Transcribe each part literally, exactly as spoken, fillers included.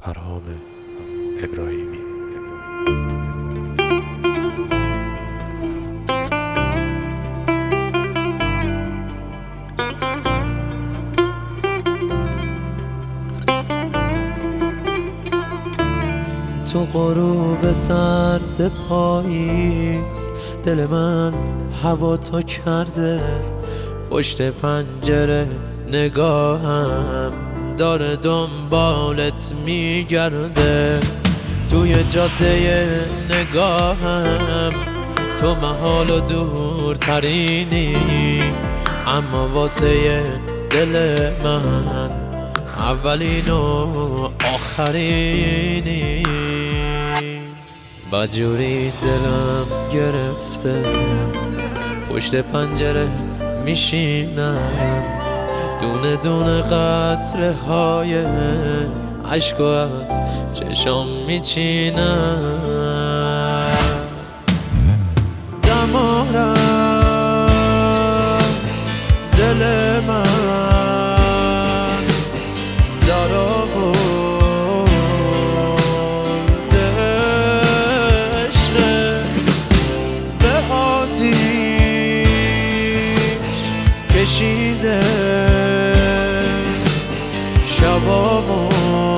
پرهام ابراهیمی. تو غروب سرد پاییز دل من هوا تو کرده، پشت پنجره نگاهم داره دنبالت میگرده، توی جاده نگاهم تو محال و دورترینی، اما واسه دل من اولین و آخرینی. بدجوری دلم گرفته، پشت پنجره میشینم، دونه دونه قطره های عشق از چشم میچینم. دمار از دل من در آورده عشقت، به آتیش کشیده شبامو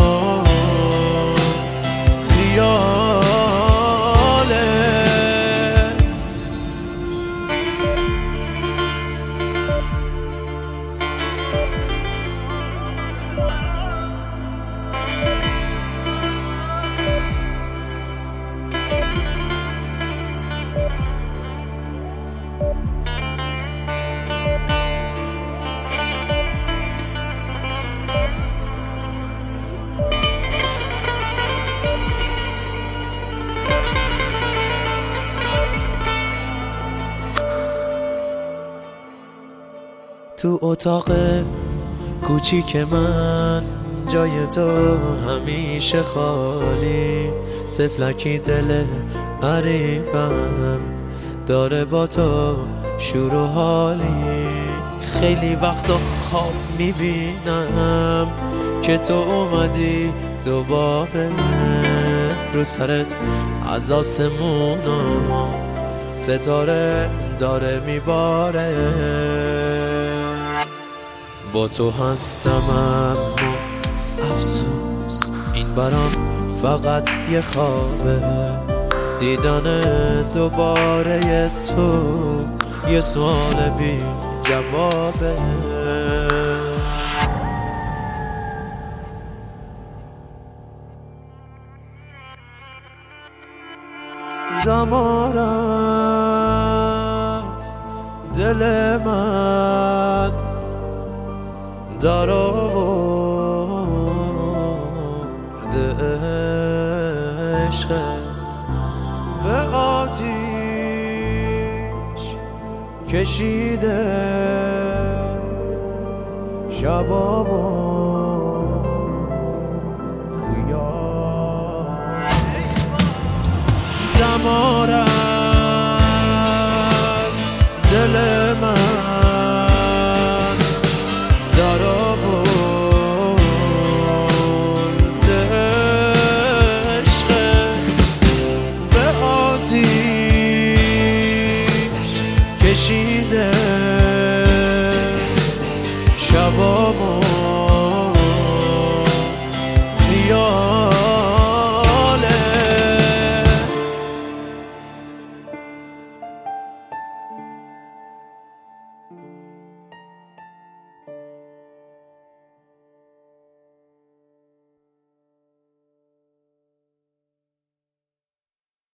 خیاله. تو اتاق کوچیک من جای تو همیشه خالی، طفلکی دل غریبم داره با تو شور و حالی. خیلی وقتا خواب میبینم که تو اومدی دوباره، رو سرت از آسمونا ستاره داره میباره. با تو هستم اما افسوس این برام فقط یه خوابه، دیدن دوباره تو یه سوال بی جوابه. دمار از دل من در آورده عشقت، به آتیش کشیده شبامو خیال. دمار